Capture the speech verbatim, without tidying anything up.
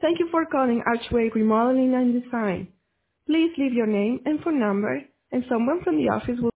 Thank you for calling Archway Remodeling and Design. Please leave your name and phone number, and someone from the office will